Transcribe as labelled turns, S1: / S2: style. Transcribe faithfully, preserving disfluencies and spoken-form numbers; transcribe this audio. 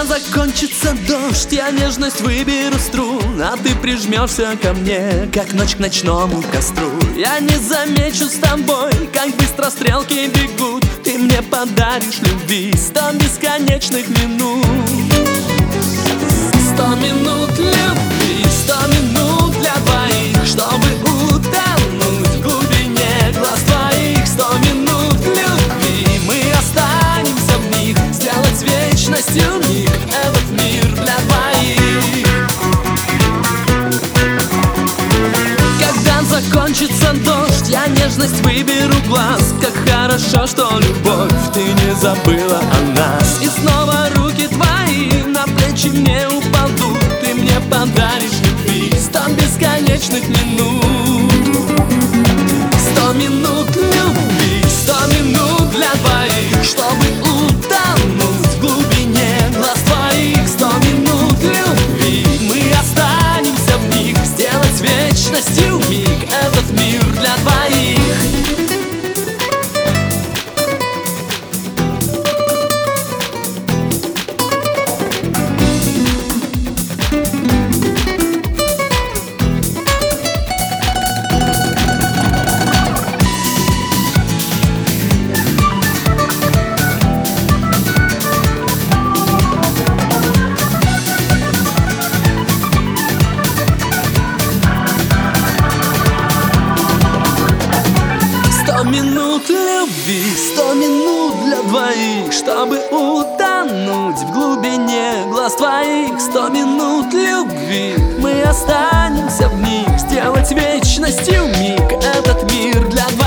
S1: Когда закончится дождь, я нежность выберу струн, а ты прижмешься ко мне, как ночь к ночному костру. Я не замечу с тобой, как быстро стрелки бегут. Ты мне подаришь любви сто бесконечных минут. Сто минут любви, сто минут для двоих, чтобы утонуть в глубине глаз твоих. Сто минут любви, мы останемся в них, сделать вечностью миг этот мир для двоих. Когда закончится дождь, я нежность выберу глаз. Как хорошо, что любовь, ты не забыла о нас. И снова руки твои на плечи мне упадут. Ты мне подаришь любви сто бесконечных минут. Сто минут любви, сто минут для двоих, чтобы утонуть в глубине глаз твоих. Сто минут любви, мы останемся в них, сделать вечностью миг этот мир для двоих. Сто минут любви, сто минут для двоих, чтобы утонуть в глубине глаз твоих. Сто минут любви, мы останемся в них, сделать вечностью миг этот мир для двоих.